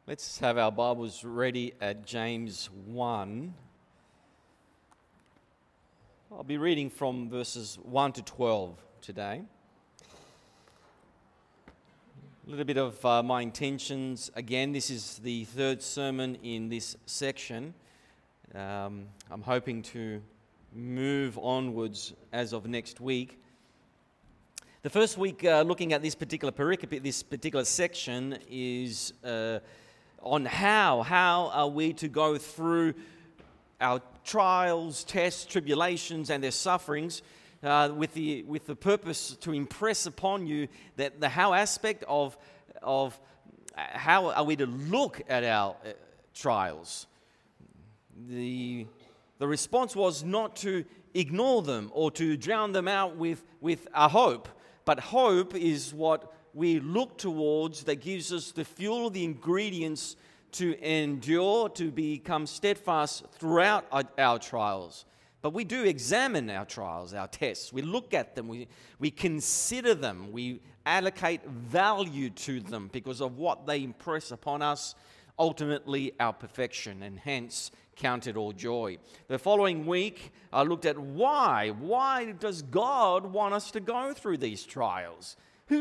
Let's have our Bibles ready at James 1. I'll be reading from verses 1 to 12 today. A little bit of my intentions. Again, this is the third sermon in this section. I'm hoping to move onwards as of next week. The first week looking at this particular pericope, this particular section is on how are we to go through our trials, tests, tribulations, and their sufferings with the purpose to impress upon you that the how aspect of how are we to look at our trials. The response was not to ignore them or to drown them out with a hope, but hope is what we look towards that gives us the fuel, the ingredients to endure, to become steadfast throughout our trials. But we do examine our trials, our tests. We look at them, we consider them, we allocate value to them because of what they impress upon us, ultimately our perfection, and hence count it all joy. The following week, I looked at why. Why does God want us to go through these trials?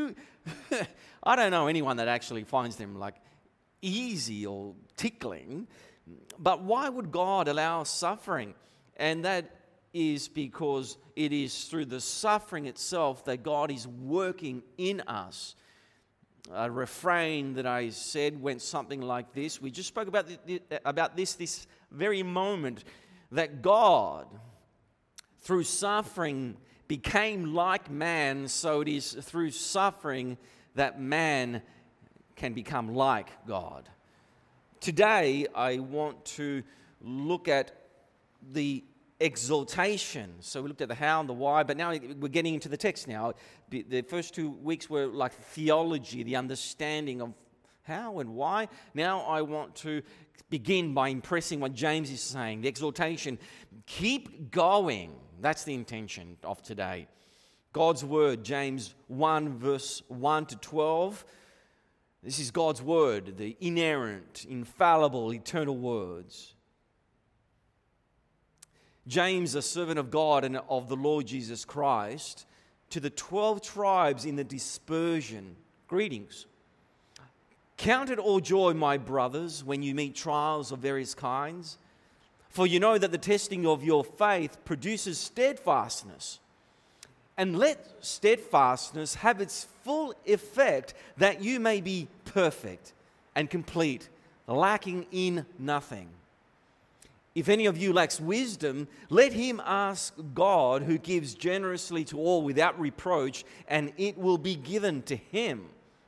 I don't know anyone that actually finds them like easy or tickling, but why would God allow suffering? And that is because it is through the suffering itself that God is working in us. A refrain that I said went something like this. We just spoke about this very moment, that God, through suffering, became like man, so it is through suffering that man can become like God. Today, I want to look at the exaltation. So we looked at the how and the why, but now we're getting into the text now. The first 2 weeks were like theology, the understanding of how and why. Now I want to begin by impressing what James is saying, the exaltation. Keep going. That's the intention of today. God's word, James 1, verse 1 to 12. This is God's word, the inerrant, infallible, eternal words. James, a servant of God and of the Lord Jesus Christ, to the 12 tribes in the dispersion, greetings. Count it all joy, my brothers, when you meet trials of various kinds, for you know that the testing of your faith produces steadfastness. And let steadfastness have its full effect, that you may be perfect and complete, lacking in nothing. If any of you lacks wisdom, let him ask God, who gives generously to all without reproach, and it will be given to him.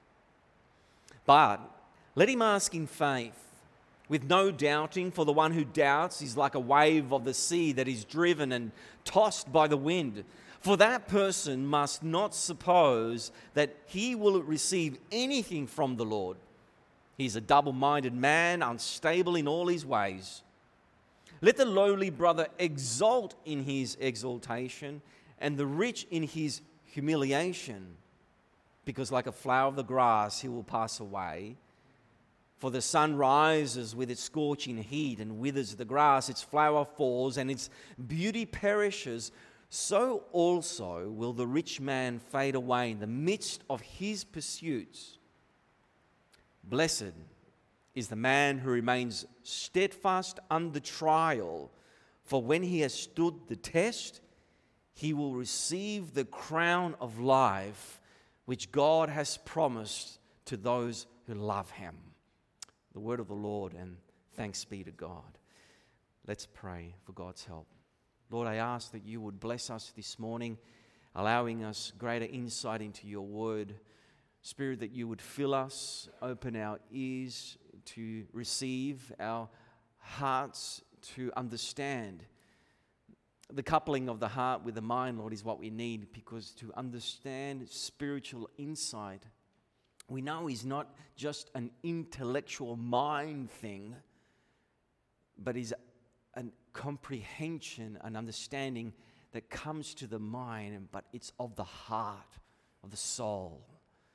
But let him ask in faith, with no doubting, for the one who doubts is like a wave of the sea that is driven and tossed by the wind. For that person must not suppose that he will receive anything from the Lord. He is a double-minded man, unstable in all his ways. Let the lowly brother exult in his exaltation, and the rich in his humiliation, because like a flower of the grass he will pass away. For the sun rises with its scorching heat and withers the grass, its flower falls and its beauty perishes. So also will the rich man fade away in the midst of his pursuits. Blessed is the man who remains steadfast under trial, for when he has stood the test, he will receive the crown of life which God has promised to those who love him. The word of the Lord, and thanks be to God. Let's pray for God's help. Lord, I ask that you would bless us this morning, allowing us greater insight into your word. Spirit, that you would fill us, open our ears to receive, our hearts to understand. The coupling of the heart with the mind, Lord, is what we need, because to understand spiritual insight, we know is not just an intellectual mind thing, but is a comprehension, an understanding that comes to the mind, but it's of the heart, of the soul.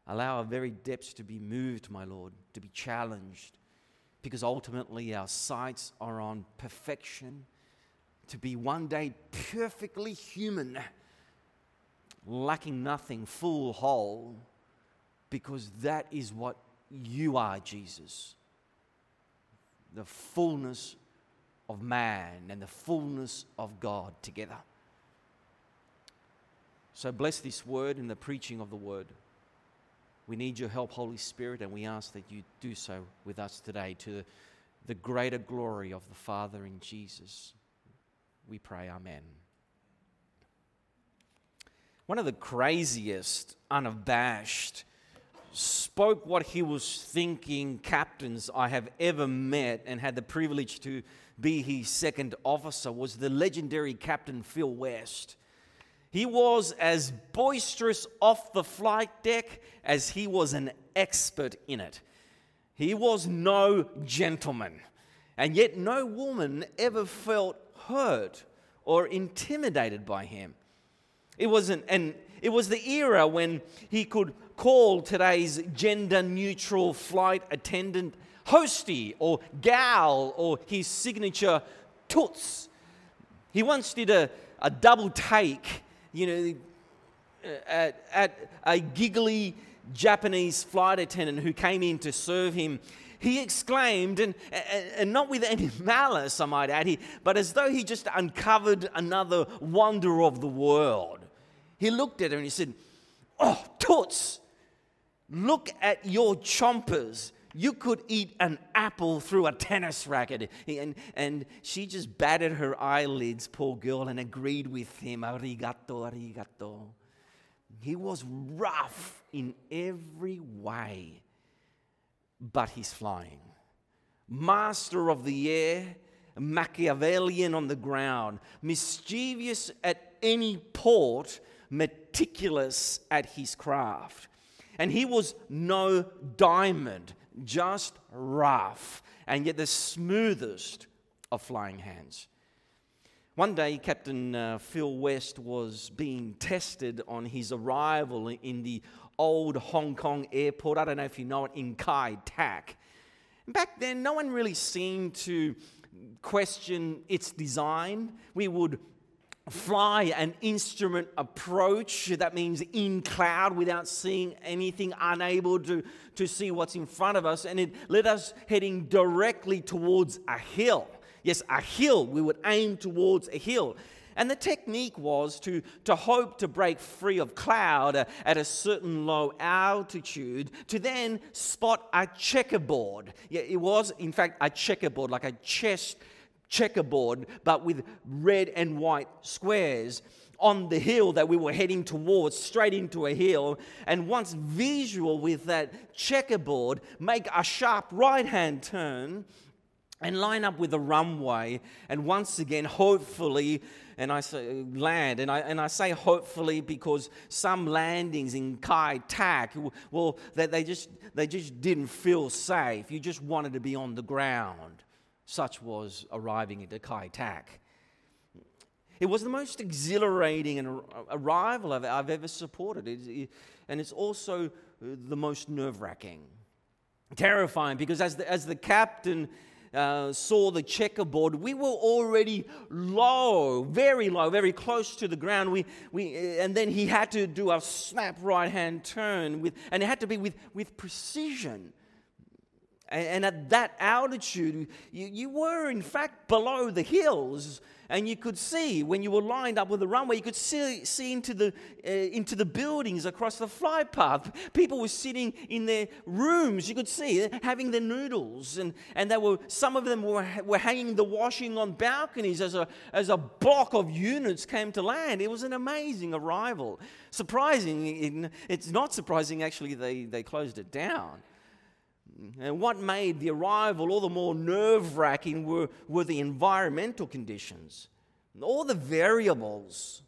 Allow our very depths to be moved, my Lord, to be challenged, because ultimately our sights are on perfection, to be one day perfectly human, lacking nothing, full, whole, because that is what you are, Jesus. The fullness of man and the fullness of God together. So bless this word and the preaching of the word. We need your help, Holy Spirit, and we ask that you do so with us today to the greater glory of the Father in Jesus. We pray, amen. One of the craziest, unabashed, spoke what he was thinking captains I have ever met and had the privilege to be his second officer was the legendary Captain Phil West. He was as boisterous off the flight deck as he was an expert in it. He was no gentleman, and yet no woman ever felt hurt or intimidated by him. It was the era when he could call today's gender-neutral flight attendant hostie or gal or his signature toots. He once did a double take, at a giggly Japanese flight attendant who came in to serve him. He exclaimed, and not with any malice, I might add, but as though he just uncovered another wonder of the world. He looked at her and he said, "Oh, toots, look at your chompers. You could eat an apple through a tennis racket." And she just batted her eyelids, poor girl, and agreed with him. Arigato, arigato. He was rough in every way, but he's flying. Master of the air, Machiavellian on the ground, mischievous at any port, meticulous at his craft. And he was no diamond, just rough, and yet the smoothest of flying hands. One day, Captain Phil West was being tested on his arrival in the old Hong Kong airport. I don't know if you know it, in Kai Tak. Back then, no one really seemed to question its design. We would fly an instrument approach, that means in cloud without seeing anything, unable to see what's in front of us, and it led us heading directly towards a hill. Yes, a hill. We would aim towards a hill. And the technique was to hope to break free of cloud at a certain low altitude, to then spot a checkerboard. Yeah, it was, in fact, a checkerboard, like a chess checkerboard, but with red and white squares on the hill that we were heading towards, straight into a hill. And once visual with that checkerboard, make a sharp right-hand turn and line up with the runway, and once again, hopefully, and I say land, and I say hopefully because some landings in Kai Tak, well, they just didn't feel safe. You just wanted to be on the ground. Such was arriving at Kai Tak. It was the most exhilarating arrival I've ever supported, and it's also the most nerve-wracking, terrifying, because as the captain saw the checkerboard, we were already low, very close to the ground. And then he had to do a snap right-hand turn, and it had to be with precision. And at that altitude, you were in fact below the hills, and you could see when you were lined up with the runway. You could see into the buildings across the flight path. People were sitting in their rooms. You could see having their noodles, and some of them were hanging the washing on balconies as a block of units came to land. It was an amazing arrival. Surprising, it's not surprising actually. They closed it down. And what made the arrival all the more nerve-wracking were the environmental conditions. All the variables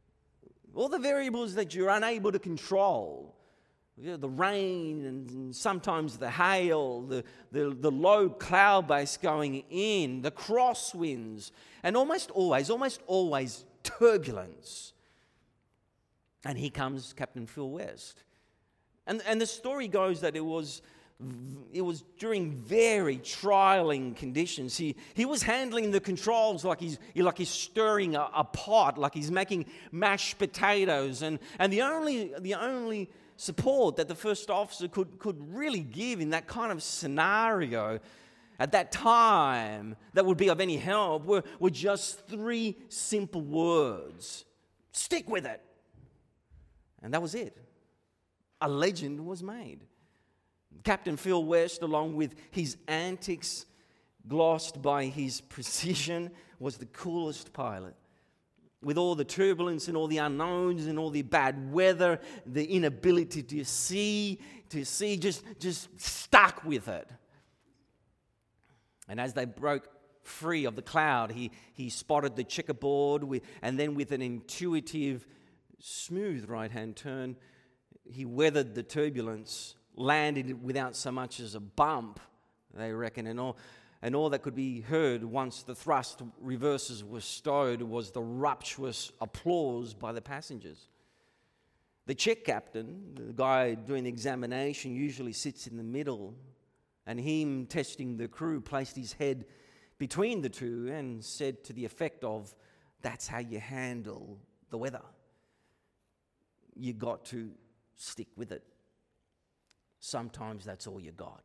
that you're unable to control. The rain and sometimes the hail, the low cloud base going in, the crosswinds, and almost always turbulence. And here comes Captain Phil West. And the story goes that it was during very trialing conditions. He was handling the controls like he's stirring a pot, like he's making mashed potatoes. And the only support that the first officer could really give in that kind of scenario at that time that would be of any help were just 3 simple words. Stick with it. And that was it. A legend was made. Captain Phil West, along with his antics glossed by his precision, was the coolest pilot. With all the turbulence and all the unknowns and all the bad weather, the inability to see, just stuck with it. And as they broke free of the cloud, he spotted the checkerboard, and then with an intuitive, smooth right-hand turn, he weathered the turbulence, landed without so much as a bump, they reckon, and all that could be heard once the thrust reverses were stowed was the rapturous applause by the passengers. The check captain, the guy doing the examination, usually sits in the middle, and him testing the crew placed his head between the two and said to the effect of, "That's how you handle the weather. You got to stick with it. Sometimes that's all you got."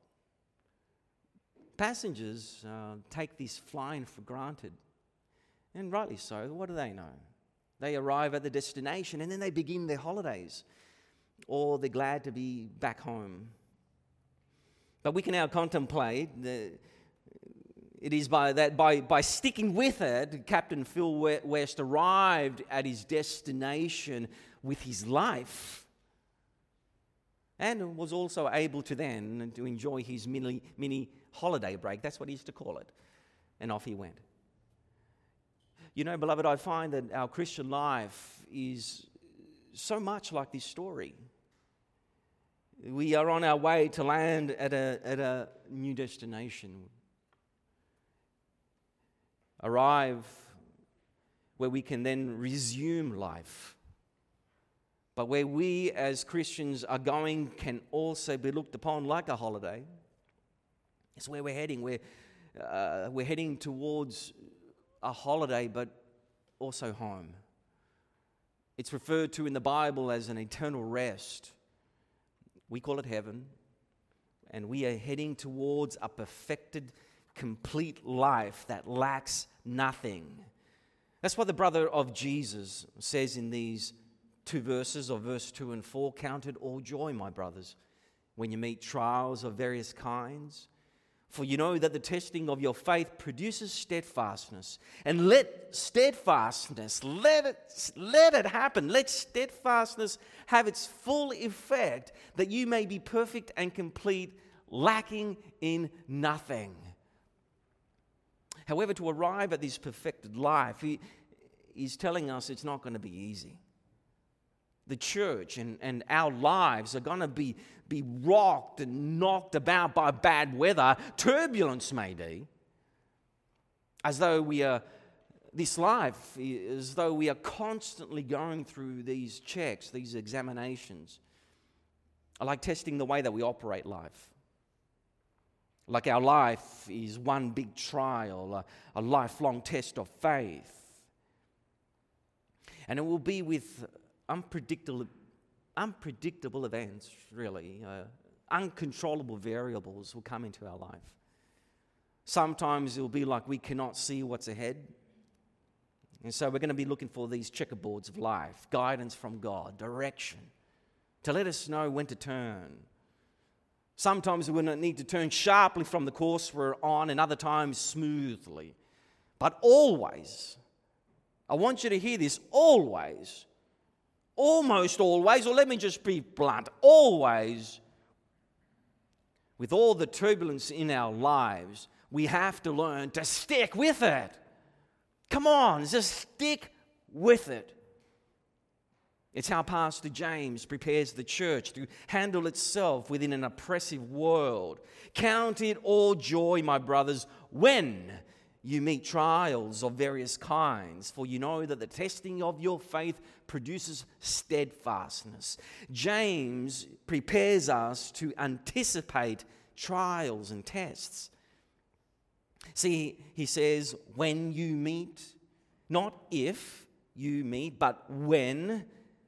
Passengers take this flying for granted, and rightly so. What do they know? They arrive at the destination and then they begin their holidays, or they're glad to be back home. But we can now contemplate it is by sticking with it, Captain Phil West arrived at his destination with his life, and was also able to then to enjoy his mini holiday break. That's what he used to call it. And off he went. You know, beloved, I find that our Christian life is so much like this story. We are on our way to land at a new destination. Arrive where we can then resume life. But where we as Christians are going can also be looked upon like a holiday. It's where we're heading. We're heading towards a holiday, but also home. It's referred to in the Bible as an eternal rest. We call it heaven, and we are heading towards a perfected, complete life that lacks nothing. That's what the brother of Jesus says in these 2 verses of verse 2 and 4. "Count it all joy, my brothers, when you meet trials of various kinds. For you know that the testing of your faith produces steadfastness. And let steadfastness, let it happen. Let steadfastness have its full effect, that you may be perfect and complete, lacking in nothing." However, to arrive at this perfected life, he's telling us it's not going to be easy. The church and our lives are going to be rocked and knocked about by bad weather, turbulence maybe, as though we are constantly going through these checks, these examinations. I like testing the way that we operate life. Like our life is one big trial, a lifelong test of faith. And it will be with unpredictable events, really. Uncontrollable variables will come into our life. Sometimes it will be like we cannot see what's ahead. And so we're going to be looking for these checkerboards of life, guidance from God, direction, to let us know when to turn. Sometimes we're going to need to turn sharply from the course we're on, and other times smoothly. But always, I want you to hear this, always, almost always, or let me just be blunt, always, with all the turbulence in our lives, we have to learn to stick with it. Come on, just stick with it. It's how Pastor James prepares the church to handle itself within an oppressive world. Count it all joy, my brothers, when you meet trials of various kinds, for you know that the testing of your faith produces steadfastness. James prepares us to anticipate trials and tests. See, he says, when you meet, not if you meet, but when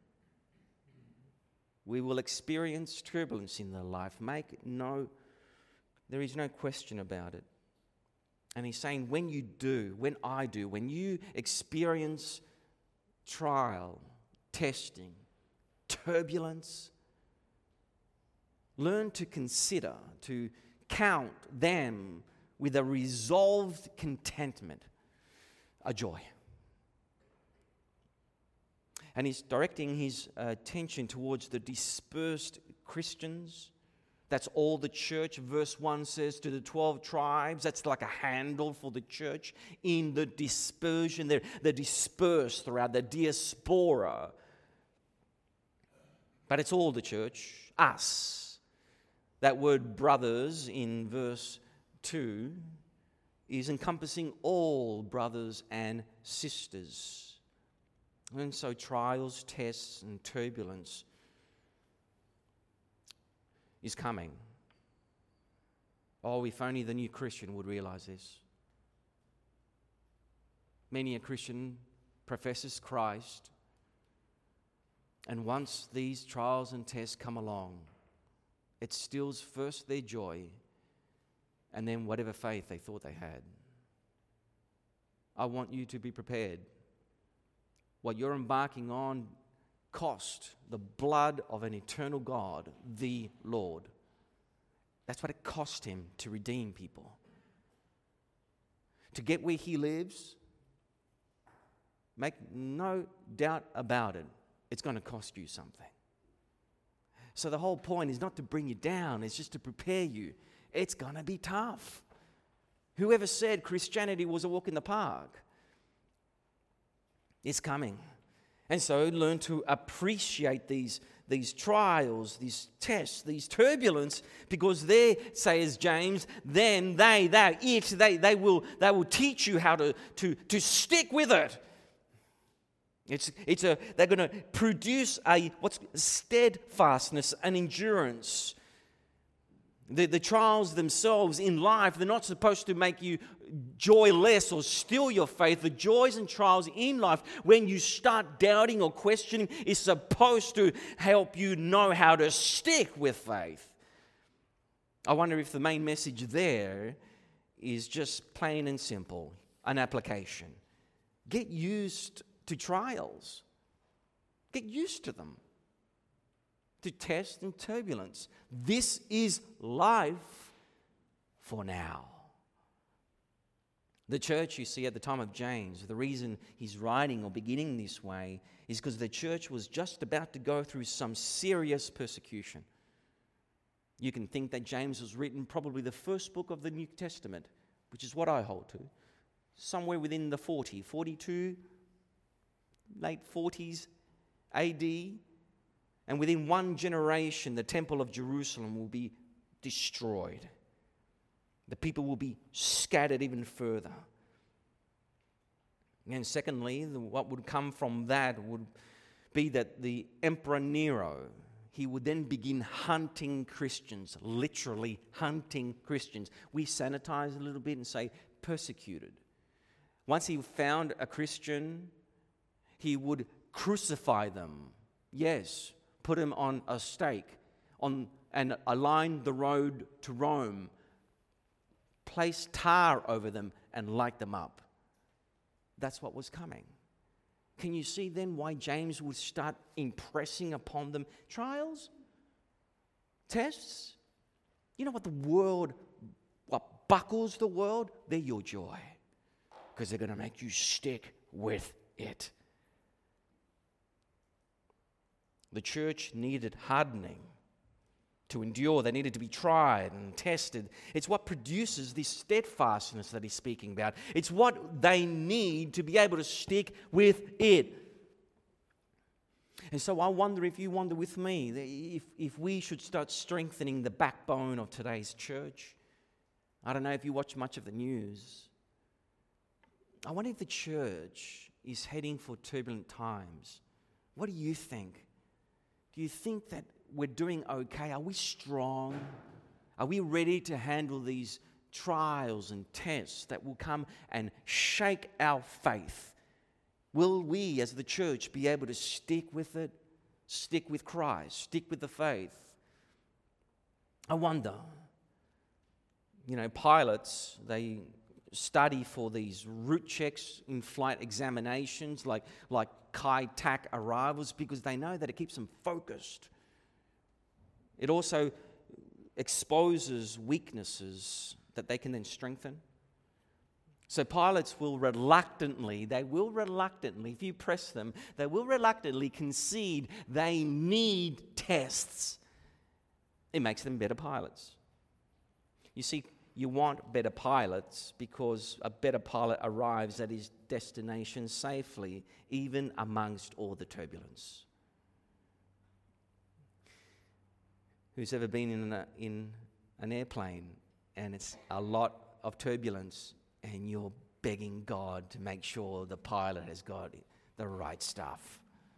we will experience turbulence in the life. There is no question about it. And he's saying, when you do, when you experience trial, testing, turbulence, learn to consider, to count them with a resolved contentment, a joy. And he's directing his attention towards the dispersed Christians. That's all the church. Verse 1 says to the 12 tribes, that's like a handle for the church in the dispersion. They're dispersed throughout the diaspora. But it's all the church, us. That word brothers in verse 2 is encompassing all brothers and sisters. And so trials, tests, and turbulence is coming. Oh, if only the new Christian would realize this. Many a Christian professes Christ, and once these trials and tests come along, it steals first their joy and then whatever faith they thought they had. I want you to be prepared. What you're embarking on cost the blood of an eternal God, the Lord. That's what it cost him to redeem people. To get where he lives, make no doubt about it, it's going to cost you something. So the whole point is not to bring you down, it's just to prepare you. It's going to be tough. Whoever said Christianity was a walk in the park? It's coming. And so learn to appreciate these trials, these tests, these turbulence, because they, says James, then they will teach you how to stick with it. They're going to produce steadfastness and endurance. The trials themselves in life, they're not supposed to make you joyless or steal your faith. The joys and trials in life, when you start doubting or questioning, is supposed to help you know how to stick with faith. I wonder if the main message there is just plain and simple, an application. Get used to trials. Get used to them. To test and turbulence. This is life for now. The church, you see, at the time of James, the reason he's writing or beginning this way is because the church was just about to go through some serious persecution. You can think that James was written probably the first book of the New Testament, which is what I hold to, somewhere within the 42, late 40s AD. And within one generation, the temple of Jerusalem will be destroyed. The people will be scattered even further. And secondly, what would come from that would be that the Emperor Nero, he would then begin hunting Christians, literally hunting Christians. We sanitize a little bit and say persecuted. Once he found a Christian, he would crucify them. Yes. Put him on a stake and align the road to Rome, place tar over them and light them up. That's what was coming. Can you see then why James would start impressing upon them trials, tests? You know what what buckles the world? They're your joy, because they're going to make you stick with it. The church needed hardening to endure. They needed to be tried and tested. It's what produces this steadfastness that he's speaking about. It's what they need to be able to stick with it. And so I wonder if you wonder with me, if we should start strengthening the backbone of today's church. I don't know if you watch much of the news, I wonder if the church is heading for turbulent times. What do you think? Do you think that we're doing okay? Are we strong? Are we ready to handle these trials and tests that will come and shake our faith? Will we as the church be able to stick with it, stick with Christ, stick with the faith? I wonder. Pilots, they study for these route checks, in-flight examinations, like Kai-Tak arrivals, because they know that it keeps them focused. It also exposes weaknesses that they can then strengthen. So pilots will reluctantly, if you press them, they will reluctantly concede they need tests. It makes them better pilots. You see, you want better pilots because a better pilot arrives at his destination safely, even amongst all the turbulence. Who's ever been in an airplane and it's a lot of turbulence and you're begging God to make sure the pilot has got the right stuff?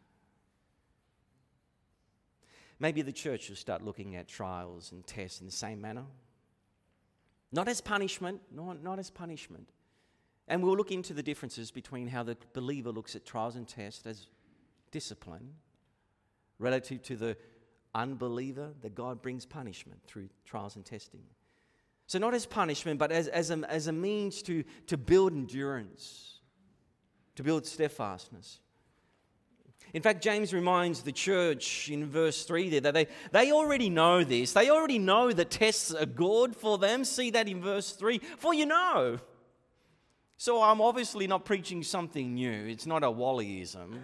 Maybe the church will start looking at trials and tests in the same manner. Not as punishment, not as punishment. And we'll look into the differences between how the believer looks at trials and tests as discipline relative to the unbeliever, that God brings punishment through trials and testing. So not as punishment, but as a means to build endurance, to build steadfastness. In fact, James reminds the church in verse 3 there that they already know this. They already know that tests are good for them. See that in verse 3. For you know. So I'm obviously not preaching something new. It's not a Wallyism.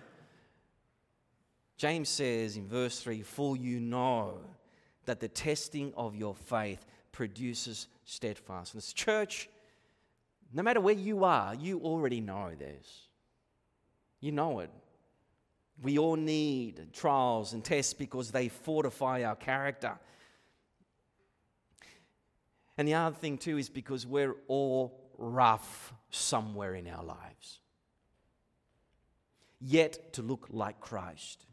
James says in verse 3, for you know that the testing of your faith produces steadfastness. Church, no matter where you are, you already know this. You know it. We all need trials and tests because they fortify our character. And the other thing too is because we're all rough somewhere in our lives. Yet to look like Christ.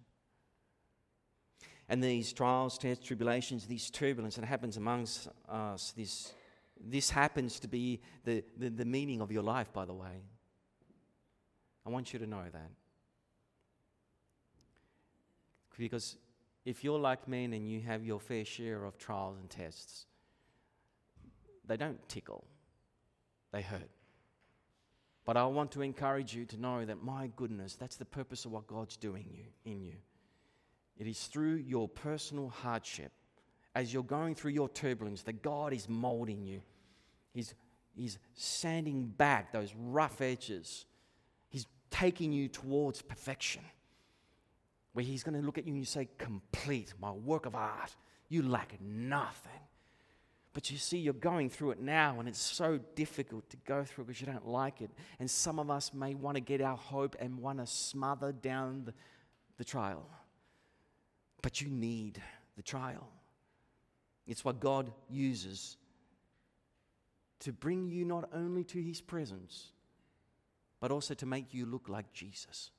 And these trials, tests, tribulations, these turbulence that happens amongst us, this happens to be the meaning of your life, by the way. I want you to know that. Because if you're like me and you have your fair share of trials and tests, they don't tickle, they hurt. But I want to encourage you to know that, my goodness, that's the purpose of what God's doing in you. It is through your personal hardship, as you're going through your turbulence, that God is molding you. He's sanding back those rough edges. He's taking you towards perfection, where He's going to look at you and you say, complete, my work of art. You lack nothing. But you see, you're going through it now, and it's so difficult to go through because you don't like it. And some of us may want to get our hope and want to smother down the trial. But you need the trial. It's what God uses to bring you not only to His presence, but also to make you look like Jesus.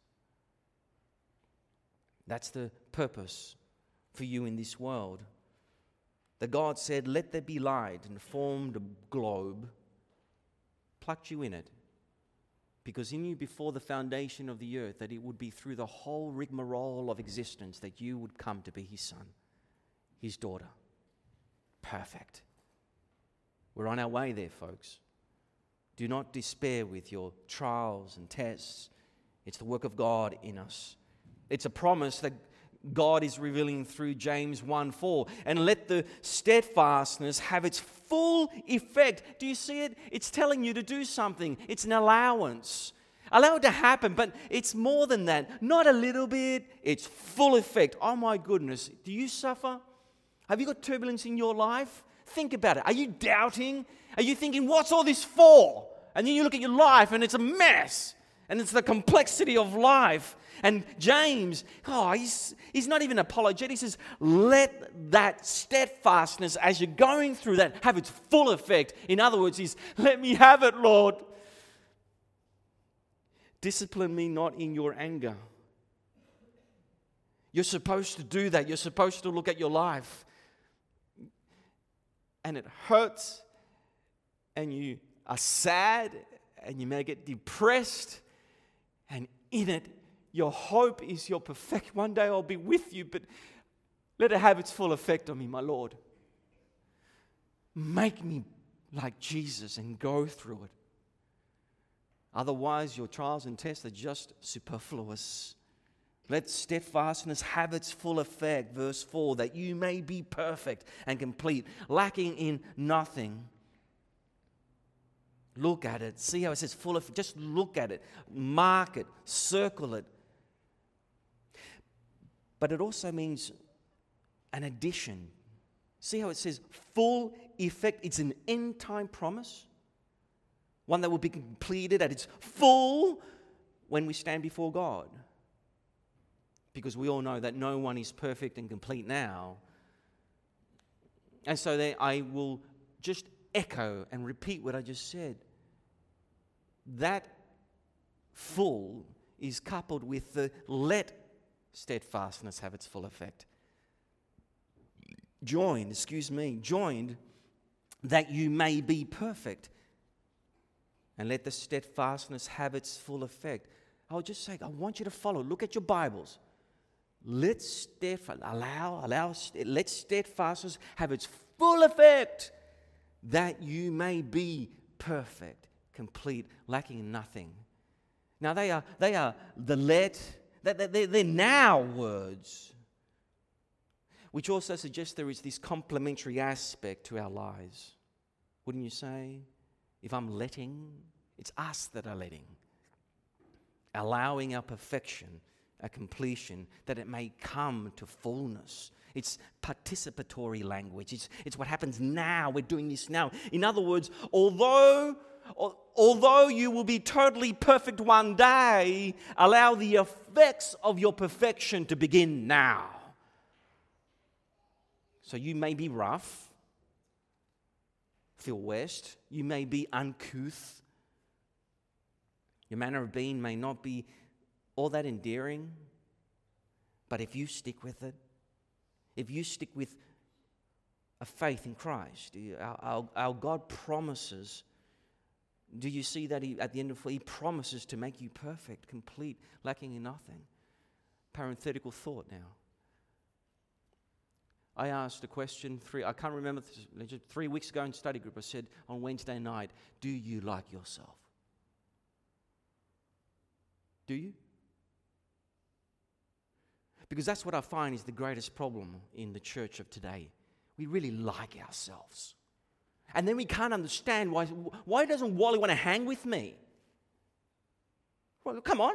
That's the purpose for you in this world. That God said, let there be light, and formed a globe, plucked you in it. Because He knew before the foundation of the earth that it would be through the whole rigmarole of existence that you would come to be His son, His daughter. Perfect. We're on our way there, folks. Do not despair with your trials and tests. It's the work of God in us. It's a promise that God is revealing through James 1:4. And let the steadfastness have its full effect. Do you see it? It's telling you to do something. It's an allowance. Allow it to happen, but it's more than that. Not a little bit. It's full effect. Oh my goodness. Do you suffer? Have you got turbulence in your life? Think about it. Are you doubting? Are you thinking, what's all this for? And then you look at your life and it's a mess. And it's the complexity of life. And James, he's not even apologetic. He says, let that steadfastness as you're going through that have its full effect. In other words, let me have it, Lord. Discipline me not in your anger. You're supposed to do that. You're supposed to look at your life. And it hurts, and you are sad, and you may get depressed, and in it, your hope is your perfect. One day I'll be with you, but let it have its full effect on me, my Lord. Make me like Jesus and go through it. Otherwise, your trials and tests are just superfluous. Let steadfastness have its full effect, verse 4, that you may be perfect and complete, lacking in nothing. Look at it. See how it says full of, just look at it. Mark it. Circle it. But it also means an addition. See how it says full effect? It's an end time promise. One that will be completed at its full when we stand before God. Because we all know that no one is perfect and complete now. And so I will just echo and repeat what I just said. That full is coupled with the let steadfastness have its full effect. Joined that you may be perfect. And let the steadfastness have its full effect. I'll just say, I want you to follow. Look at your Bibles. Let steadfastness have its full effect, that you may be perfect, complete, lacking in nothing. Now they are the they're now words, which also suggests there is this complementary aspect to our lives. Wouldn't you say? If I'm letting, it's us that are letting. Allowing our perfection, our completion, that it may come to fullness. It's participatory language. It's what happens now. We're doing this now. In other words, although you will be totally perfect one day, allow the effects of your perfection to begin now. So you may be rough, Phil West. You may be uncouth. Your manner of being may not be all that endearing. But if you stick with it, if you stick with a faith in Christ, our God promises. Do you see that at the end of it, He promises to make you perfect, complete, lacking in nothing? Parenthetical thought now. I asked a question, I can't remember, 3 weeks ago in study group, I said on Wednesday night, do you like yourself? Do you? Because that's what I find is the greatest problem in the church of today. We really like ourselves. And then we can't understand why doesn't Wally want to hang with me? Well, come on.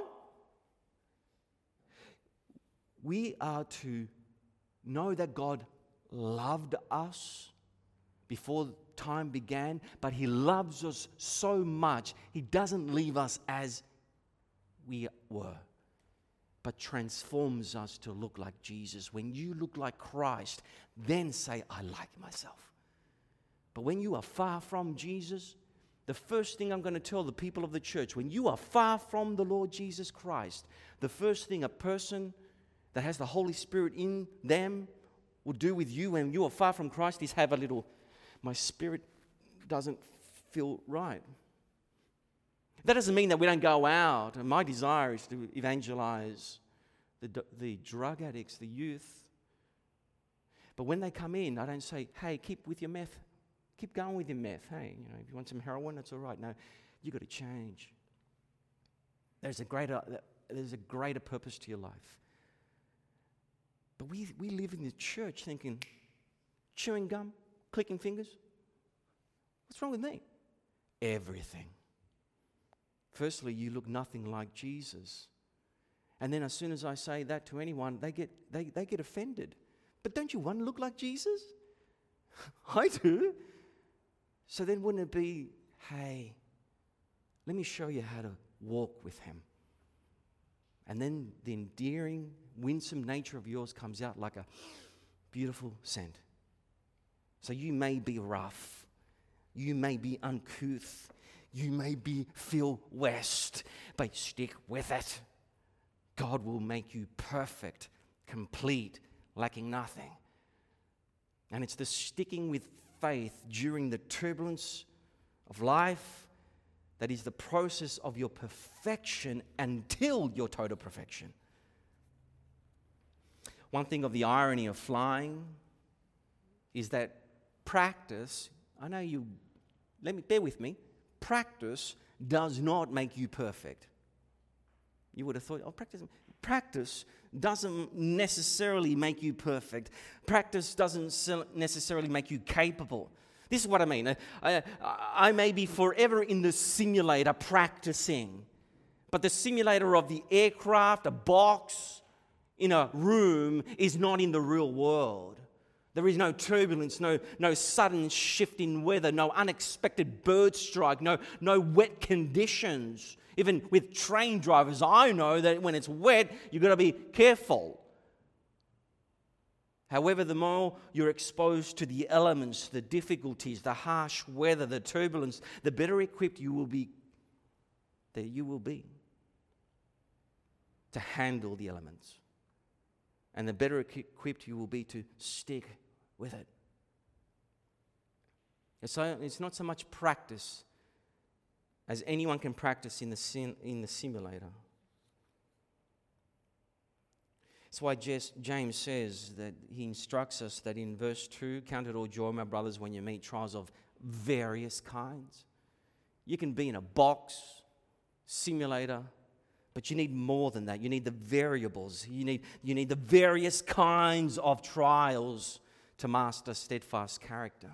We are to know that God loved us before time began, but He loves us so much, He doesn't leave us as we were, but transforms us to look like Jesus. When you look like Christ, then say, I like myself. But when you are far from Jesus, the first thing I'm going to tell the people of the church, when you are far from the Lord Jesus Christ, the first thing a person that has the Holy Spirit in them will do with you when you are far from Christ is have a little, my spirit doesn't feel right. That doesn't mean that we don't go out. And my desire is to evangelize the drug addicts, the youth. But when they come in, I don't say, hey, keep with your meth. Keep going with your meth. Hey, if you want some heroin, that's all right. No, you've got to change. There's a greater purpose to your life. But we live in the church thinking, chewing gum, clicking fingers. What's wrong with me? Everything. Firstly, you look nothing like Jesus. And then as soon as I say that to anyone, they get offended. But don't you want to look like Jesus? I do. So then wouldn't it be, hey, let me show you how to walk with Him. And then the endearing, winsome nature of yours comes out like a beautiful scent. So you may be rough. You may be uncouth. You may feel west, but stick with it. God will make you perfect, complete, lacking nothing. And it's the sticking with faith during the turbulence of life that is the process of your perfection until your total perfection. One thing of the irony of flying is that practice, bear with me, practice does not make you perfect. You would have thought, practice doesn't necessarily make you perfect. Practice doesn't necessarily make you capable. This is what I mean. I may be forever in the simulator practicing, but the simulator of the aircraft, a box, in a room is not in the real world. There is no turbulence, no sudden shift in weather, no unexpected bird strike, no wet conditions. Even with train drivers, I know that when it's wet, you've got to be careful. However, the more you're exposed to the elements, the difficulties, the harsh weather, the turbulence, the better equipped you will be to handle the elements. And the better equipped you will be to stick with it. And so it's not so much practice as anyone can practice in the simulator. That's why James says that he instructs us that in verse 2, count it all joy, my brothers, when you meet trials of various kinds. You can be in a box, simulator, but you need more than that. You need the variables. You need the various kinds of trials to master steadfast character.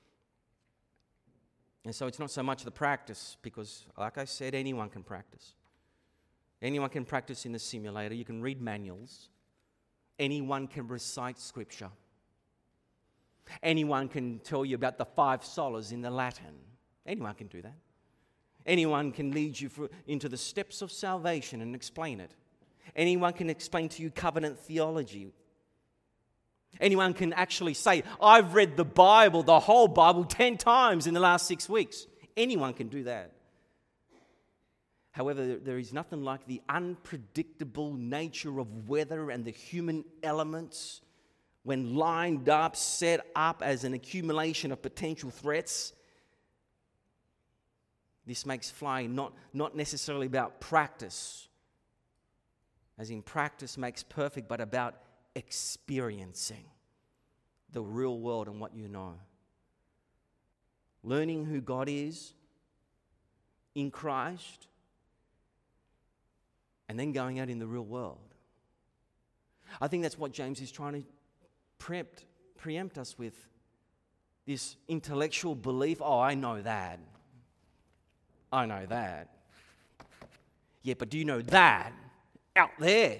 And so it's not so much the practice, because like I said, anyone can practice. Anyone can practice in the simulator. You can read manuals. Anyone can recite scripture. Anyone can tell you about the 5 solas in the Latin. Anyone can do that. Anyone can lead you into the steps of salvation and explain it. Anyone can explain to you covenant theology. Anyone can actually say, I've read the Bible, the whole Bible, 10 times in the last 6 weeks. Anyone can do that. However, there is nothing like the unpredictable nature of weather and the human elements when lined up, set up as an accumulation of potential threats. This makes flying not necessarily about practice, as in practice makes perfect, but about experiencing the real world and what you know. Learning who God is in Christ, and then going out in the real world. I think that's what James is trying to preempt us with. This intellectual belief, I know that. I know that. Yeah, but do you know that out there?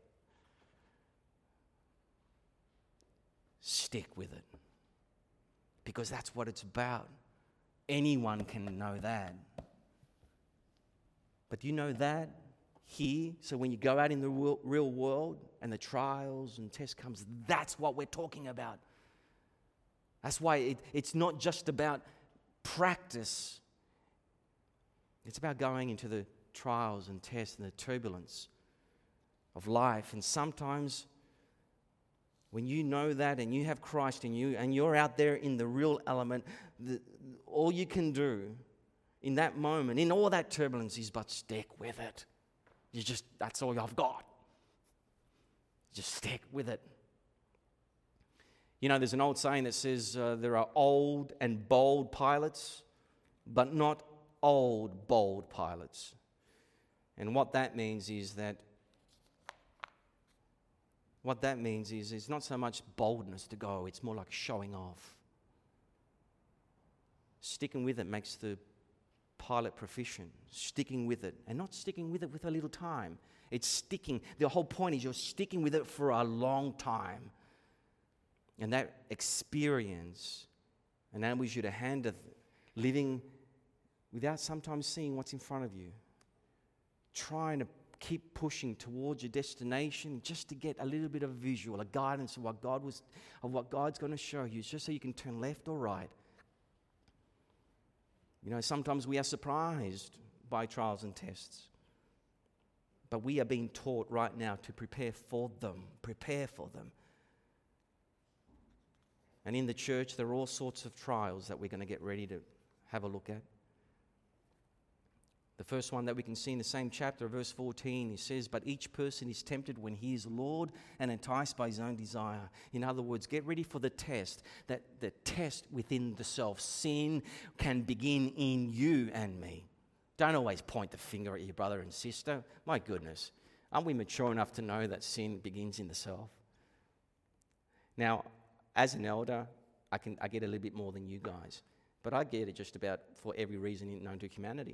Stick with it. Because that's what it's about. Anyone can know that. But do you know that here? So when you go out in the real world and the trials and tests comes, that's what we're talking about. That's why it's not just about practice. It's about going into the trials and tests and the turbulence of life. And sometimes when you know that and you have Christ in you and you're out there in the real element, all you can do in that moment, in all that turbulence, is but stick with it. That's all I've got. Just stick with it. You know, there's an old saying that says there are old and bold pilots, but not old, bold pilots. And what that means is it's not so much boldness to go, it's more like showing off. Sticking with it makes the pilot proficient. Sticking with it, and not sticking with it with a little time. It's sticking. The whole point is you're sticking with it for a long time. And that experience enables you to handle living without sometimes seeing what's in front of you. Trying to keep pushing towards your destination just to get a little bit of visual, a guidance of what God's going to show you, just so you can turn left or right. Sometimes we are surprised by trials and tests. But we are being taught right now to prepare for them. Prepare for them. And in the church, there are all sorts of trials that we're going to get ready to have a look at. The first one that we can see in the same chapter, verse 14, he says, "But each person is tempted when he is lured and enticed by his own desire." In other words, get ready for the test, that the test within the self. Sin can begin in you and me. Don't always point the finger at your brother and sister. My goodness, aren't we mature enough to know that sin begins in the self? Now, as an elder, I get a little bit more than you guys, but I get it just about for every reason known to humanity.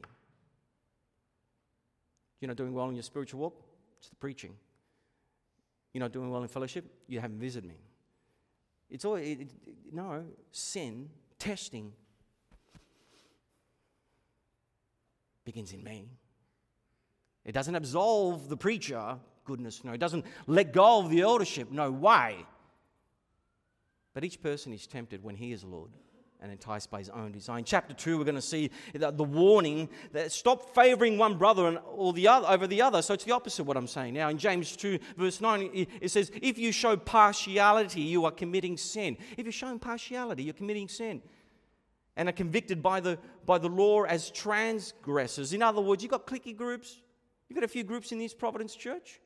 You're not doing well in your spiritual walk? It's the preaching. You're not doing well in fellowship? You haven't visited me. It's all, sin, testing, begins in me. It doesn't absolve the preacher. Goodness, no. It doesn't let go of the eldership. No way. But each person is tempted when he is lured and enticed by his own desire. In chapter 2, we're going to see the warning that stop favouring one brother or the other over the other. So it's the opposite of what I'm saying now. In James 2, verse 9, it says, if you show partiality, you are committing sin. If you're showing partiality, you're committing sin. And are convicted by the law as transgressors. In other words, you've got cliquey groups. You've got a few groups in this Providence church.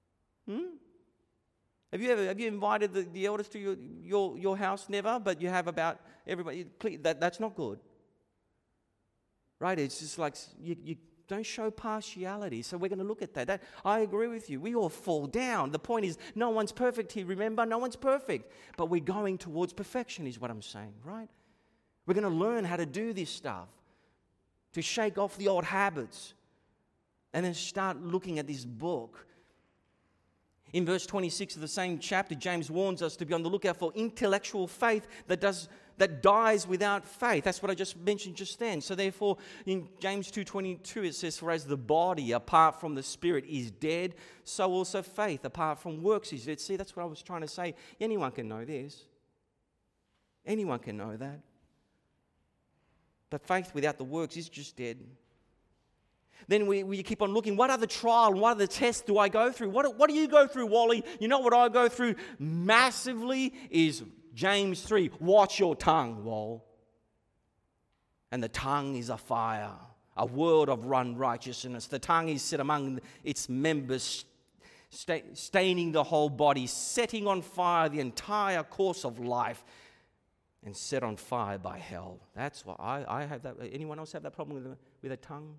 Have you invited the elders to your house? Never, but you have about everybody. That's not good, right? It's just like you don't show partiality. So we're going to look at that. I agree with you. We all fall down. The point is, no one's perfect here. Remember, no one's perfect, but we're going towards perfection, is what I'm saying, right? We're going to learn how to do this stuff, to shake off the old habits, and then start looking at this book. In verse 26 of the same chapter, James warns us to be on the lookout for intellectual faith that dies without faith. That's what I just mentioned just then. So therefore, in James 2:22, it says, "For as the body apart from the spirit is dead, so also faith apart from works is dead." See, that's what I was trying to say. Anyone can know this. Anyone can know that. But faith without the works is just dead. Then we keep on looking, what other trial and what other tests do I go through? What do you go through, Wally? You know what I go through massively is James 3. Watch your tongue, Wall. And the tongue is a fire, a world of unrighteousness. The tongue is set among its members, staining the whole body, setting on fire the entire course of life, and set on fire by hell. That's what I have that. Anyone else have that problem with a tongue?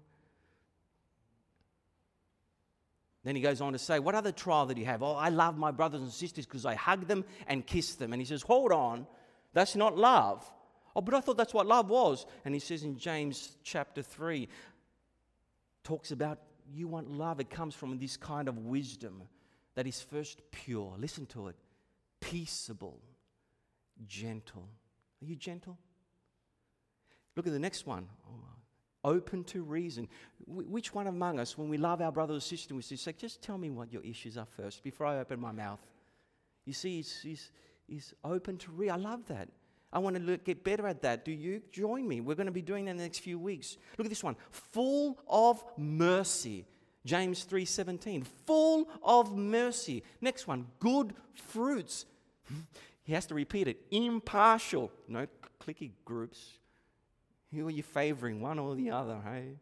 Then he goes on to say, what other trial did you have? Oh, I love my brothers and sisters because I hug them and kiss them. And he says, hold on, that's not love. Oh, but I thought that's what love was. And he says in James chapter 3, talks about you want love. It comes from this kind of wisdom that is first pure. Listen to it. Peaceable, gentle. Are you gentle? Look at the next one. Open to reason. Which one among us, when we love our brother or sister, we say, just tell me what your issues are first before I open my mouth. You see, he's open to reason. I love that. I want to get better at that. Do you join me? We're going to be doing that in the next few weeks. Look at this one. Full of mercy. James 3:17. Full of mercy. Next one. Good fruits. He has to repeat it. Impartial. No cliquey groups. Who are you favoring, one or the other, hey?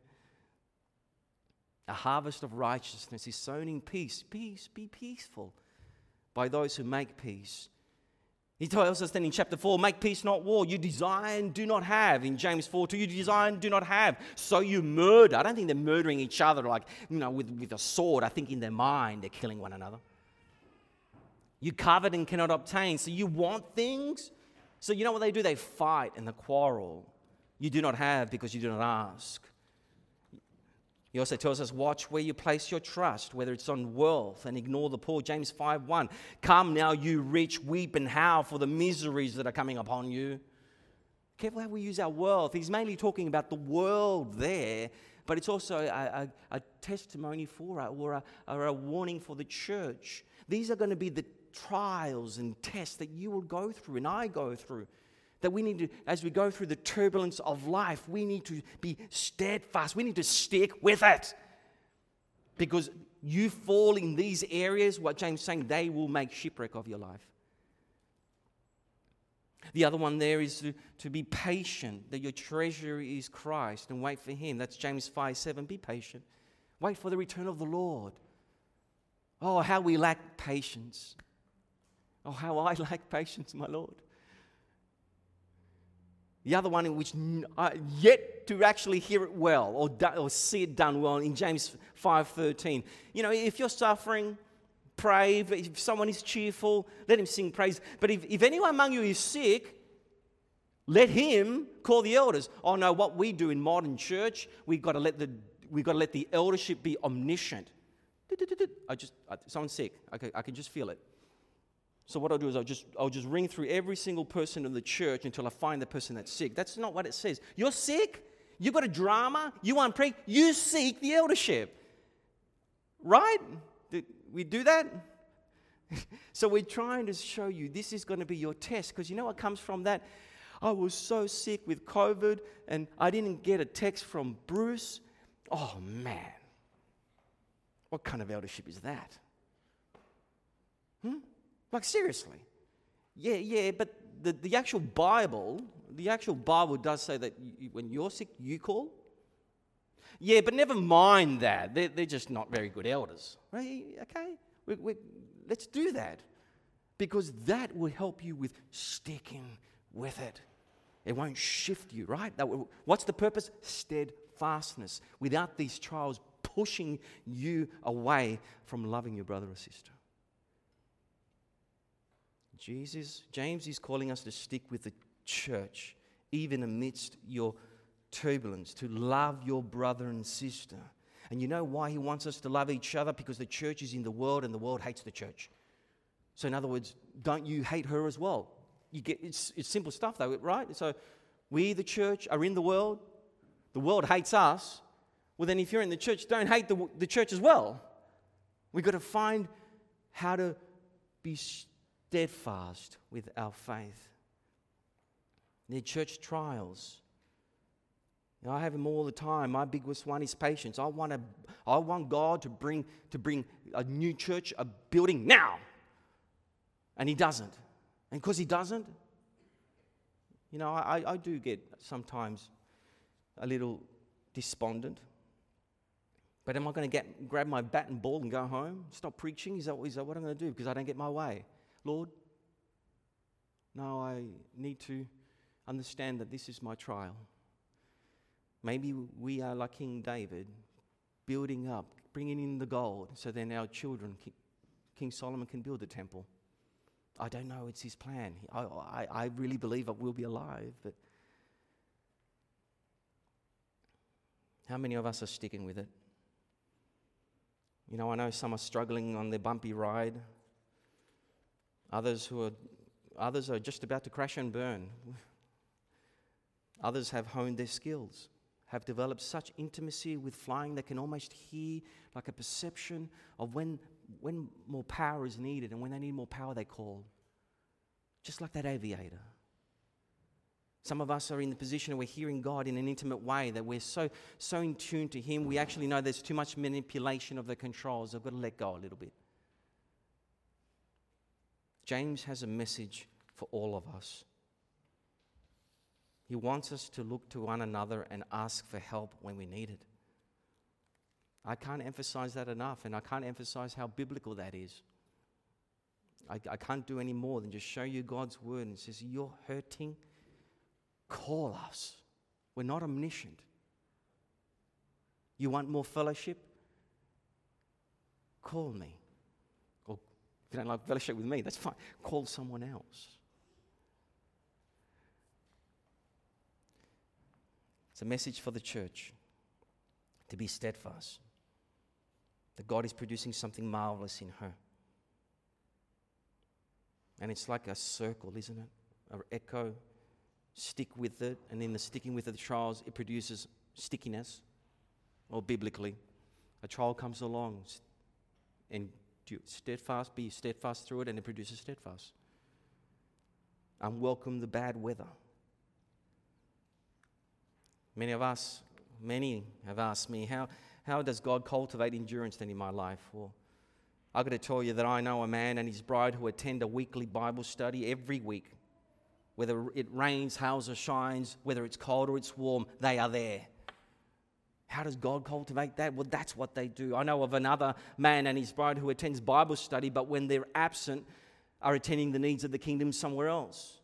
A harvest of righteousness is sown in peace. Peace, be peaceful by those who make peace. He tells us then in chapter 4, make peace, not war. You desire and do not have. In James 4:2, you desire and do not have. So you murder. I don't think they're murdering each other like, with a sword. I think in their mind they're killing one another. You covet and cannot obtain. So you want things. So you know what they do? They fight and they quarrel. You do not have because you do not ask. He also tells us, watch where you place your trust, whether it's on wealth, and ignore the poor. James 5:1. Come now, you rich, weep and howl for the miseries that are coming upon you. Careful how we use our wealth. He's mainly talking about the world there, but it's also a testimony for or a warning for the church. These are going to be the trials and tests that you will go through and I go through. That we need to, as we go through the turbulence of life, we need to be steadfast. We need to stick with it. Because you fall in these areas, what James is saying, they will make shipwreck of your life. The other one there is to be patient, that your treasure is Christ, and wait for Him. That's James 5:7. Be patient. Wait for the return of the Lord. Oh, how we lack patience. Oh, how I lack patience, my Lord. The other one in which I yet to actually hear it well or see it done well in James 5:13. You know, if you're suffering, pray. If someone is cheerful, let him sing praise. But if anyone among you is sick, let him call the elders. Oh no, what we do in modern church, we've got to let the eldership be omniscient. Someone's sick. Okay, I can just feel it. So what I'll do is I'll just ring through every single person in the church until I find the person that's sick. That's not what it says. You're sick? You've got a drama? You want prayer? You seek the eldership. Right? We do that? So we're trying to show you this is going to be your test, because you know what comes from that? I was so sick with COVID and I didn't get a text from Bruce. Oh man. What kind of eldership is that? Like seriously. Yeah, but the actual Bible does say that when you're sick, you call. Yeah, but never mind that. They're just not very good elders. Right? Okay, let's do that. Because that will help you with sticking with it. It won't shift you, right? What's the purpose? Steadfastness. Without these trials pushing you away from loving your brother or sister. James is calling us to stick with the church, even amidst your turbulence, to love your brother and sister. And you know why he wants us to love each other? Because the church is in the world and the world hates the church. So in other words, don't you hate her as well? It's simple stuff though, right? So we, the church, are in the world hates us. Well then if you're in the church, don't hate the church as well. We've got to find how to be steadfast with our faith. They're church trials. You know, I have them all the time. My biggest one is patience. I want God to bring a new church, a building now. And He doesn't. And because He doesn't, you know, I do get sometimes a little despondent. But am I going to grab my bat and ball and go home? Stop preaching? Is that what I'm going to do because I don't get my way? Lord, no, I need to understand that this is my trial. Maybe we are like King David, building up, bringing in the gold, so then our children, King Solomon, can build the temple. I don't know, it's his plan. I really believe I will be alive, but how many of us are sticking with it? You know, I know some are struggling on their bumpy ride. Others are just about to crash and burn. Others have honed their skills, have developed such intimacy with flying they can almost hear like a perception of when more power is needed, and when they need more power they call. Just like that aviator. Some of us are in the position where we're hearing God in an intimate way, that we're so in tune to Him, we actually know there's too much manipulation of the controls. I've got to let go a little bit. James has a message for all of us. He wants us to look to one another and ask for help when we need it. I can't emphasize that enough, and I can't emphasize how biblical that is. I can't do any more than just show you God's word, and it says, you're hurting, call us. We're not omniscient. You want more fellowship? Call me. Or if you don't like fellowship with me, that's fine. Call someone else. It's a message for the church to be steadfast, that God is producing something marvelous in her. And it's like a circle, isn't it? An echo. Stick with it, and in the sticking with the trials, it produces stickiness. Or biblically, a trial comes along, and be steadfast through it, and it produces steadfast. Unwelcome the bad weather. Many have asked me, how does God cultivate endurance then in my life? Well, I've got to tell you that I know a man and his bride who attend a weekly Bible study every week. Whether it rains, hails or shines, whether it's cold or it's warm, they are there. How does God cultivate that? Well, that's what they do. I know of another man and his bride who attends Bible study, but when they're absent, are attending the needs of the kingdom somewhere else.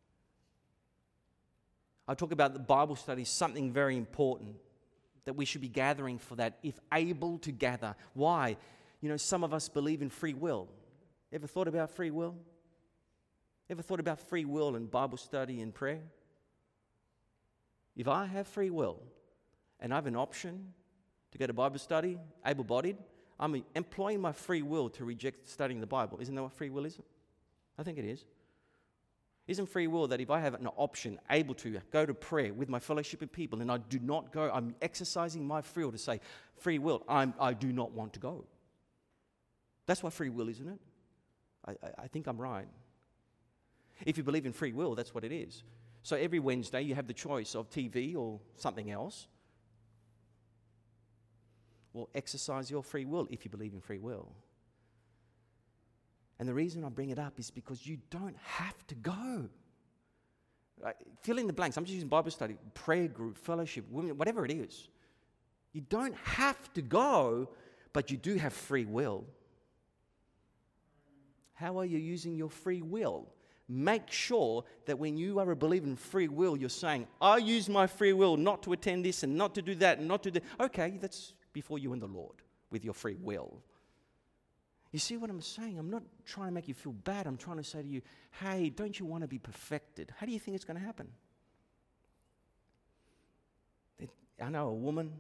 I talk about the Bible study, something very important, that we should be gathering for that, if able to gather. Why? You know, some of us believe in free will. Ever thought about free will? Ever thought about free will and Bible study and prayer? If I have free will and I have an option to go to Bible study, able-bodied, I'm employing my free will to reject studying the Bible. Isn't that what free will is? I think it is. Isn't free will that if I have an option, able to go to prayer with my fellowship of people and I do not go, I'm exercising my free will to say, free will, I do not want to go. That's what free will is, isn't it? I think I'm right. If you believe in free will, that's what it is. So every Wednesday you have the choice of TV or something else. Well, exercise your free will if you believe in free will. And the reason I bring it up is because you don't have to go. Right? Fill in the blanks. I'm just using Bible study, prayer group, fellowship, women, whatever it is. You don't have to go, but you do have free will. How are you using your free will? Make sure that when you are a believer in free will, you're saying, I use my free will not to attend this and not to do that and not to do... Okay, that's before you and the Lord with your free will. You see what I'm saying? I'm not trying to make you feel bad. I'm trying to say to you, hey, don't you want to be perfected? How do you think it's going to happen? I know a woman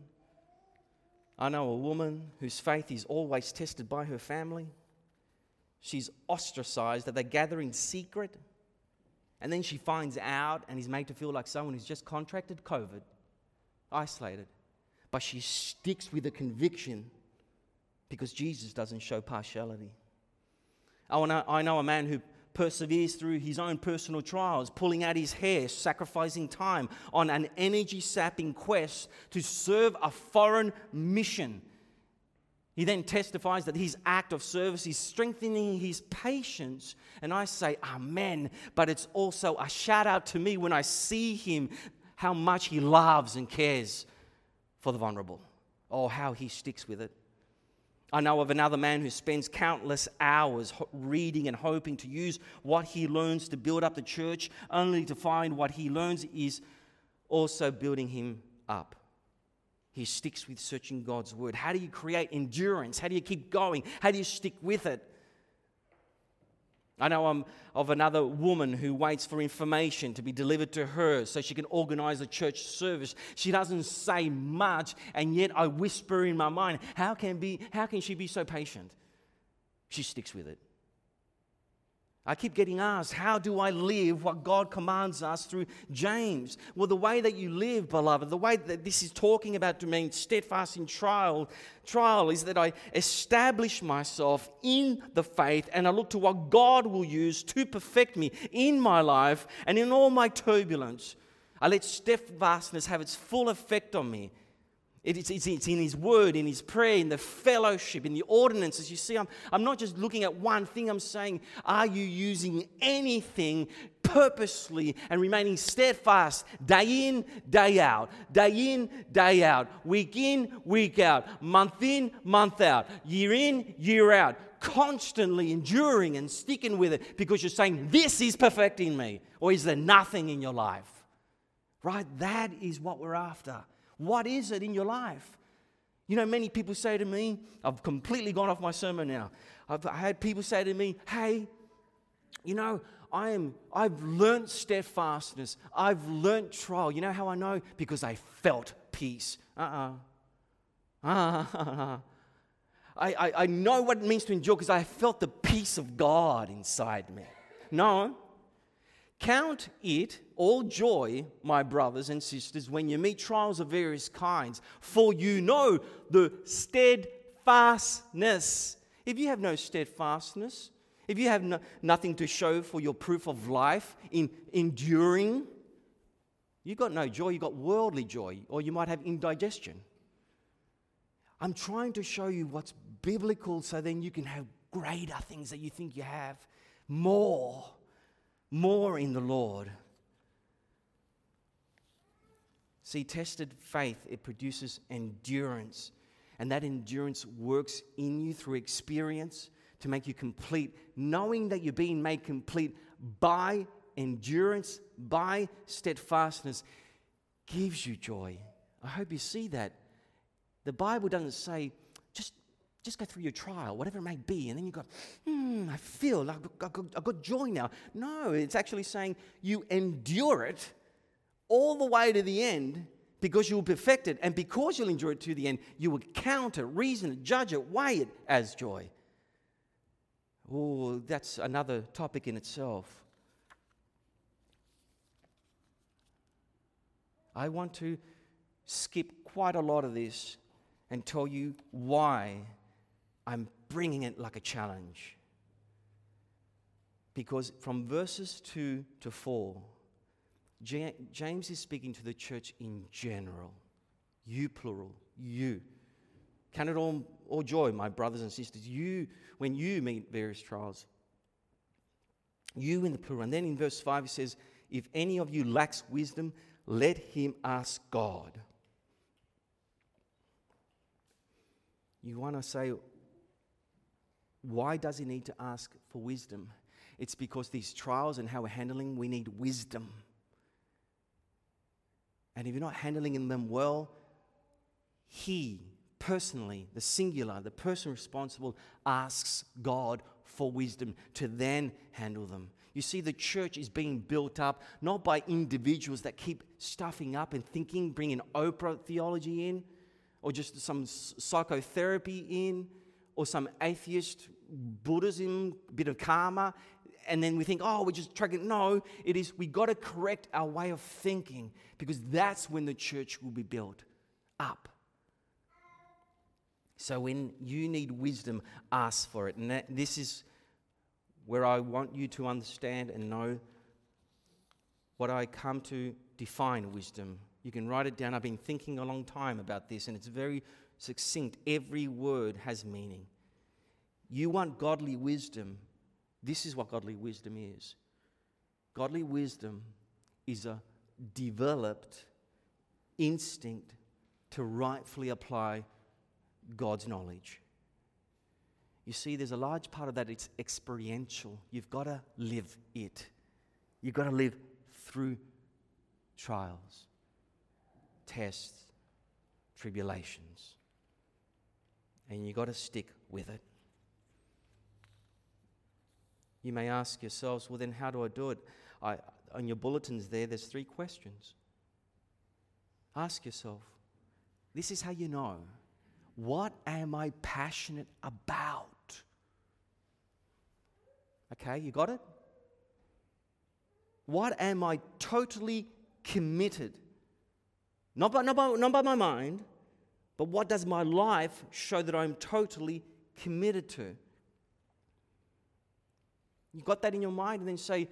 whose faith is always tested by her family. She's ostracized, that they gather in secret. And then she finds out and is made to feel like someone who's just contracted COVID, isolated. But she sticks with the conviction because Jesus doesn't show partiality. I know a man who perseveres through his own personal trials, pulling out his hair, sacrificing time on an energy-sapping quest to serve a foreign mission. He then testifies that his act of service is strengthening his patience. And I say, amen. But it's also a shout out to me when I see him, how much he loves and cares for the vulnerable. Oh, how he sticks with it. I know of another man who spends countless hours reading and hoping to use what he learns to build up the church, only to find what he learns is also building him up. He sticks with searching God's word. How do you create endurance? How do you keep going? How do you stick with it? I know of another woman who waits for information to be delivered to her so she can organize a church service. She doesn't say much, and yet I whisper in my mind, how can she be so patient? She sticks with it. I keep getting asked, how do I live what God commands us through James? Well, the way that you live, beloved, the way that this is talking about to mean steadfast in trial is that I establish myself in the faith and I look to what God will use to perfect me in my life and in all my turbulence. I let steadfastness have its full effect on me. It's in His Word, in His prayer, in the fellowship, in the ordinances. You see, I'm not just looking at one thing. I'm saying, are you using anything purposely and remaining steadfast day in, day out, week in, week out, month in, month out, year in, year out, constantly enduring and sticking with it because you're saying, this is perfecting me? Or is there nothing in your life? Right? That is what we're after. What is it in your life? You know, many people say to me, I've completely gone off my sermon now. I've had people say to me, hey, you know, I've learnt steadfastness. I've learnt trial. You know how I know? Because I felt peace. I know what it means to endure because I felt the peace of God inside me. No. Count it all joy, my brothers and sisters, when you meet trials of various kinds, for you know the steadfastness. If you have no steadfastness, if you have nothing to show for your proof of life in enduring, You've got no joy, you've got worldly joy, or you might have indigestion. I'm trying to show you what's biblical so then you can have greater things that you think you have. More in the Lord. See, tested faith, it produces endurance. And that endurance works in you through experience to make you complete, knowing that you're being made complete by endurance, by steadfastness, gives you joy. I hope you see that. The Bible doesn't say, just go through your trial, whatever it may be, and then you go, I feel like I've got joy now. No, it's actually saying you endure it all the way to the end because you will perfect it, and because you'll endure it to the end, you will count it, reason it, judge it, weigh it as joy. Oh, that's another topic in itself. I want to skip quite a lot of this and tell you why I'm bringing it like a challenge. Because from verses 2 to 4, James is speaking to the church in general. You plural, you. Count it all joy, my brothers and sisters. You, when you meet various trials. You in the plural. And then in verse 5 he says, if any of you lacks wisdom, let him ask God. You want to say, why does he need to ask for wisdom? It's because these trials and how we're handling, we need wisdom. And if you're not handling them well, he personally, the singular, the person responsible, asks God for wisdom to then handle them. You see, the church is being built up not by individuals that keep stuffing up and thinking, bringing Oprah theology in, or just some psychotherapy in, or some atheist Buddhism, bit of karma, and then we think, we're just tracking. No, it is, we got to correct our way of thinking, because that's when the church will be built up. So when you need wisdom, ask for it. And this is where I want you to understand and know what I come to define wisdom. You can write it down. I've been thinking a long time about this, and it's very succinct. Every word has meaning. You want godly wisdom. This is what godly wisdom is. Godly wisdom is a developed instinct to rightfully apply God's knowledge. You see, there's a large part of that, it's experiential. You've got to live it. You've got to live through trials, tests, tribulations. And you've got to stick with it. You may ask yourselves, well then how do I do it? On your bulletins there's 3 questions. Ask yourself, this is how you know. What am I passionate about? Okay, you got it? What am I totally committed? Not by my mind, but what does my life show that I'm totally committed to? You got that in your mind, and then say,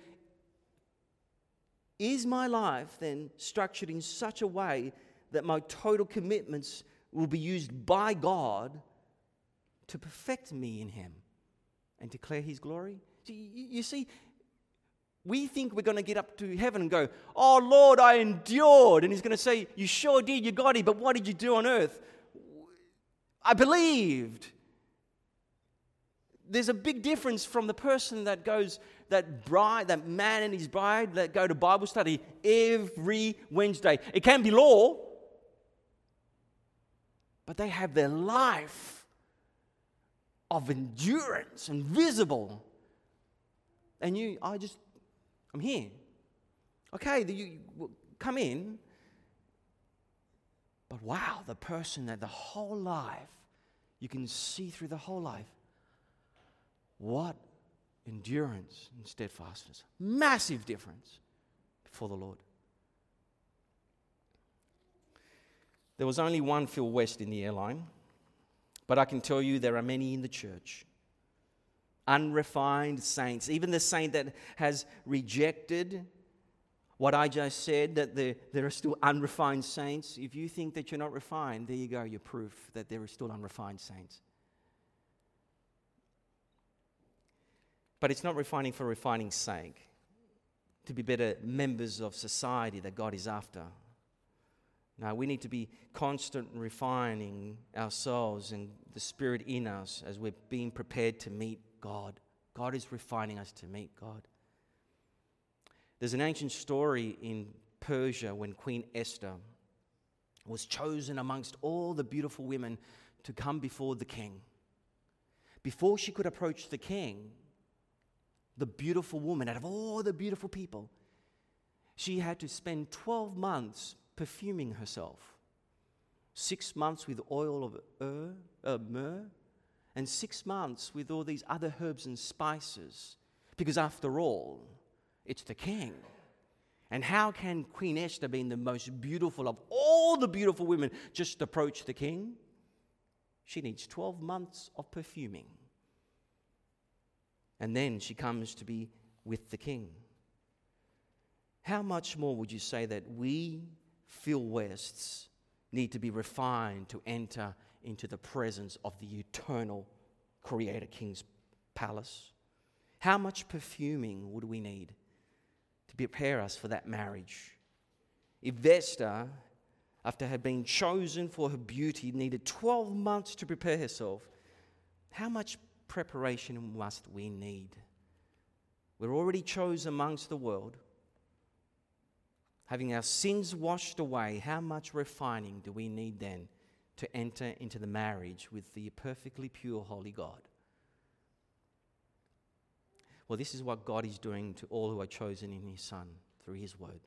is my life then structured in such a way that my total commitments will be used by God to perfect me in Him and declare His glory? You see, we think we're going to get up to heaven and go, oh Lord, I endured. And He's going to say, you sure did, you got it, but what did you do on earth? I believed. There's a big difference from the person that goes, that man and his bride that go to Bible study every Wednesday. It can be law, but they have their life of endurance and visible. And I'm here. Okay, you come in. But wow, the person that the whole life, you can see through the whole life. What endurance and steadfastness. Massive difference before the Lord. There was only one Phil West in the airline, but I can tell you there are many in the church. Unrefined saints, even the saint that has rejected what I just said, that there are still unrefined saints, if you think that you're not refined, there you go, you're proof that there are still unrefined saints. But it's not refining for refining's sake, to be better members of society that God is after. No, we need to be constantly refining ourselves and the Spirit in us as we're being prepared to meet God. God is refining us to meet God. There's an ancient story in Persia when Queen Esther was chosen amongst all the beautiful women to come before the king. Before she could approach the king, the beautiful woman, out of all the beautiful people, she had to spend 12 months perfuming herself. 6 months with oil of myrrh, and 6 months with all these other herbs and spices. Because after all, it's the king. And how can Queen Esther, being the most beautiful of all the beautiful women, just approach the king? She needs 12 months of perfuming. And then she comes to be with the king. How much more would you say that we, Phil Wests, need to be refined to enter into the presence of the eternal Creator King's palace? How much perfuming would we need to prepare us for that marriage? If Esther, after having been chosen for her beauty, needed 12 months to prepare herself, how much preparation must we need? We're already chosen amongst the world. Having our sins washed away, how much refining do we need then to enter into the marriage with the perfectly pure, holy God? Well, this is what God is doing to all who are chosen in His Son through His Word.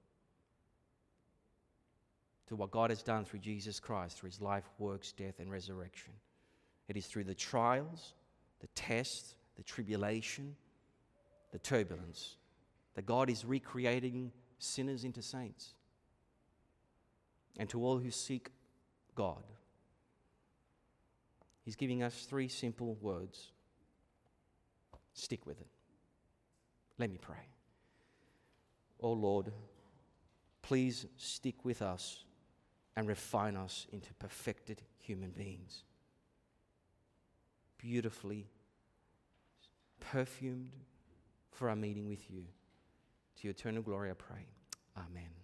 To what God has done through Jesus Christ, through His life, works, death, and resurrection. It is through the trials, the tests, the tribulation, the turbulence, that God is recreating sinners into saints. And to all who seek God, He's giving us 3 simple words. Stick with it. Let me pray. Oh Lord, please stick with us and refine us into perfected human beings. Beautifully perfumed for our meeting with you. To your eternal glory I pray. Amen.